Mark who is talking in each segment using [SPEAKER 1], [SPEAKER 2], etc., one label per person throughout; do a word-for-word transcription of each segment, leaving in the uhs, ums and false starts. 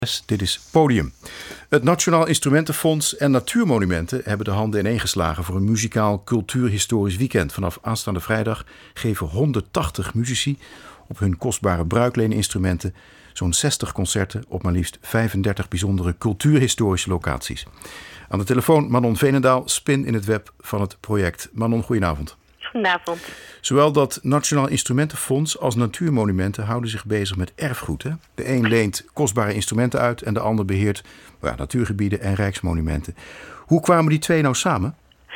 [SPEAKER 1] Dit is Podium. Het Nationaal Instrumentenfonds en Natuurmonumenten hebben de handen ineengeslagen voor een muzikaal cultuurhistorisch weekend. Vanaf aanstaande vrijdag geven honderdtachtig muzici op hun kostbare bruikleeninstrumenten zo'n zestig concerten op maar liefst vijfendertig bijzondere cultuurhistorische locaties. Aan de telefoon Manon Veenendaal, spin in het web van het project. Manon, goedenavond.
[SPEAKER 2] Goedenavond.
[SPEAKER 1] Zowel dat Nationaal Instrumentenfonds als natuurmonumenten houden zich bezig met erfgoed. Hè? De een leent kostbare instrumenten uit en de ander beheert ja, natuurgebieden en rijksmonumenten. Hoe kwamen die twee nou samen?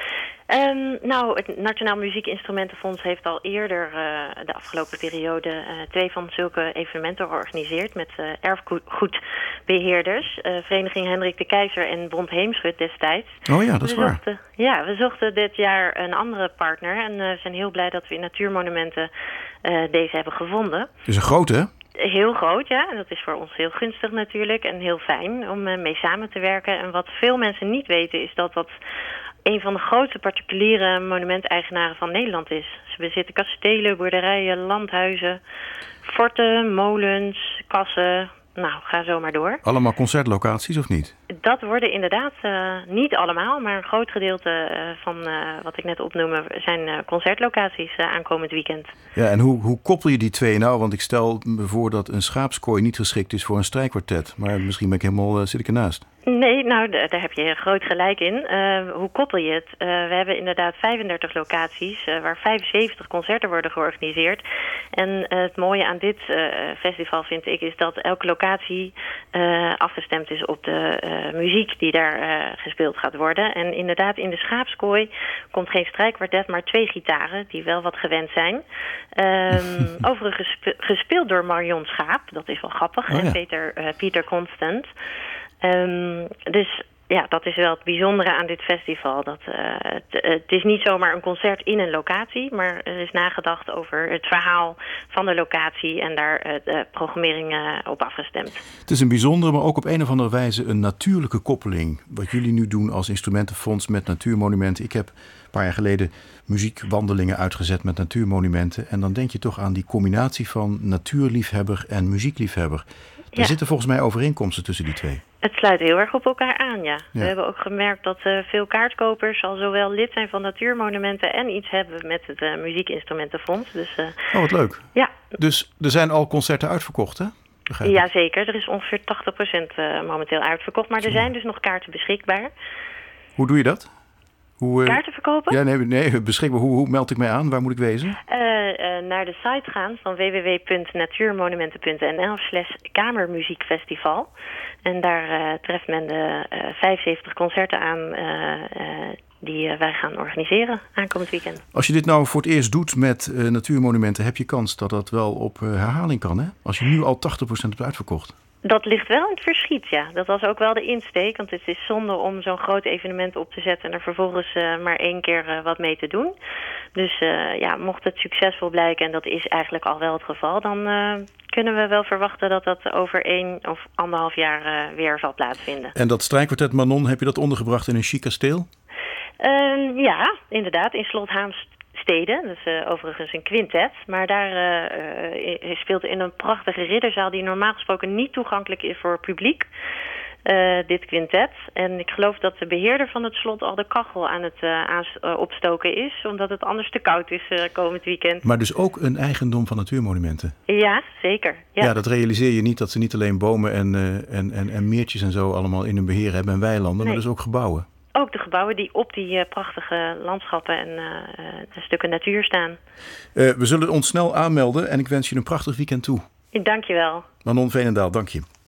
[SPEAKER 2] Um, nou, het Nationaal Muziekinstrumentenfonds heeft al eerder uh, de afgelopen periode uh, twee van zulke evenementen georganiseerd met uh, erfgoedbeheerders. Uh, Vereniging Hendrik de Keizer en Bond Heemschut destijds.
[SPEAKER 1] Oh ja, dat is
[SPEAKER 2] we
[SPEAKER 1] waar.
[SPEAKER 2] Zochten, ja, we zochten dit jaar een andere partner en uh, zijn heel blij dat we in Natuurmonumenten uh, deze hebben gevonden.
[SPEAKER 1] Het is een grote, hè?
[SPEAKER 2] Heel groot, ja. En dat is voor ons heel gunstig natuurlijk en heel fijn om uh, mee samen te werken. En wat veel mensen niet weten is dat dat een van de grootste particuliere monumenteigenaren van Nederland is. Ze bezitten kastelen, boerderijen, landhuizen, forten, molens, kassen. Nou, ga zo maar door.
[SPEAKER 1] Allemaal concertlocaties of niet?
[SPEAKER 2] Dat worden inderdaad uh, niet allemaal, maar een groot gedeelte uh, van uh, wat ik net opnoemde zijn uh, concertlocaties uh, aankomend weekend.
[SPEAKER 1] Ja, en hoe, hoe koppel je die twee nou? Want ik stel me voor dat een schaapskooi niet geschikt is voor een strijkkwartet. Maar misschien ben ik helemaal, uh, zit ik ernaast.
[SPEAKER 2] Nee, nou, daar heb je groot gelijk in. Uh, hoe koppel je het? Uh, we hebben inderdaad vijfendertig locaties uh, waar vijfenzeventig concerten worden georganiseerd. En uh, het mooie aan dit uh, festival vind ik is dat elke locatie uh, afgestemd is op de uh, muziek die daar uh, gespeeld gaat worden. En inderdaad in de schaapskooi komt geen strijkkwartet, maar twee gitaren die wel wat gewend zijn. Um, overigens gespe- gespeeld door Marion Schaap, dat is wel grappig,
[SPEAKER 1] oh, ja.
[SPEAKER 2] en Peter, uh, Pieter Constant. Um, dus ja, dat is wel het bijzondere aan dit festival. Dat, uh, het, het is niet zomaar een concert in een locatie, maar er is nagedacht over het verhaal van de locatie en daar uh, de programmering uh, op afgestemd.
[SPEAKER 1] Het is een bijzondere, maar ook op een of andere wijze een natuurlijke koppeling. Wat jullie nu doen als instrumentenfonds met natuurmonumenten. Ik heb een paar jaar geleden muziekwandelingen uitgezet met natuurmonumenten. En dan denk je toch aan die combinatie van natuurliefhebber en muziekliefhebber. Er
[SPEAKER 2] Ja.
[SPEAKER 1] zitten volgens mij overeenkomsten tussen die twee.
[SPEAKER 2] Het sluit heel erg op elkaar aan, ja.
[SPEAKER 1] Ja.
[SPEAKER 2] We hebben ook gemerkt dat uh, veel kaartkopers al zowel lid zijn van natuurmonumenten en iets hebben met het uh, muziekinstrumentenfonds. Dus, uh,
[SPEAKER 1] Oh, wat leuk.
[SPEAKER 2] ja.
[SPEAKER 1] Dus er zijn al concerten uitverkocht, hè? Begrijp ik.
[SPEAKER 2] Jazeker, er is ongeveer tachtig procent uh, momenteel uitverkocht, maar er zijn dus nog kaarten beschikbaar.
[SPEAKER 1] Hoe doe je dat? Hoe, uh,
[SPEAKER 2] Kaarten verkopen?
[SPEAKER 1] Ja, nee, nee beschikbaar. Hoe, hoe meld ik mij aan? Waar moet ik wezen?
[SPEAKER 2] Uh, uh, naar de site gaan van w w w punt natuurmonumenten punt n l slash kamermuziekfestival. En daar uh, treft men de uh, vijfenzeventig concerten aan uh, uh, die uh, wij gaan organiseren aankomend weekend.
[SPEAKER 1] Als je dit nou voor het eerst doet met uh, natuurmonumenten, heb je kans dat dat wel op uh, herhaling kan, hè? Als je nu al tachtig procent hebt uitverkocht.
[SPEAKER 2] Dat ligt wel in het verschiet, ja. Dat was ook wel de insteek, want het is zonde om zo'n groot evenement op te zetten en er vervolgens uh, maar één keer uh, wat mee te doen. Dus uh, ja, mocht het succesvol blijken, en dat is eigenlijk al wel het geval, dan uh, kunnen we wel verwachten dat dat over één of anderhalf jaar uh, weer zal plaatsvinden.
[SPEAKER 1] En dat strijkkwartet Manon, heb je dat ondergebracht in een chic kasteel?
[SPEAKER 2] Uh, ja, inderdaad, in Slot Haamstede. Dat is uh, overigens een quintet. Maar daar uh, uh, speelt in een prachtige ridderzaal die normaal gesproken niet toegankelijk is voor het publiek. Uh, dit quintet. En ik geloof dat de beheerder van het slot al de kachel aan het uh, aans- uh, opstoken is, omdat het anders te koud is uh, komend weekend.
[SPEAKER 1] Maar dus ook een eigendom van natuurmonumenten?
[SPEAKER 2] Ja, zeker. Ja,
[SPEAKER 1] ja dat realiseer je niet, dat ze niet alleen bomen en, uh, en, en, en meertjes en zo allemaal in hun beheer hebben en weilanden, nee. Maar dus ook gebouwen.
[SPEAKER 2] Ook de gebouwen die op die uh, prachtige landschappen en uh, uh, stukken natuur staan.
[SPEAKER 1] Uh, we zullen ons snel aanmelden en ik wens je een prachtig weekend toe.
[SPEAKER 2] Dank je wel.
[SPEAKER 1] Manon Veenendaal, dank je.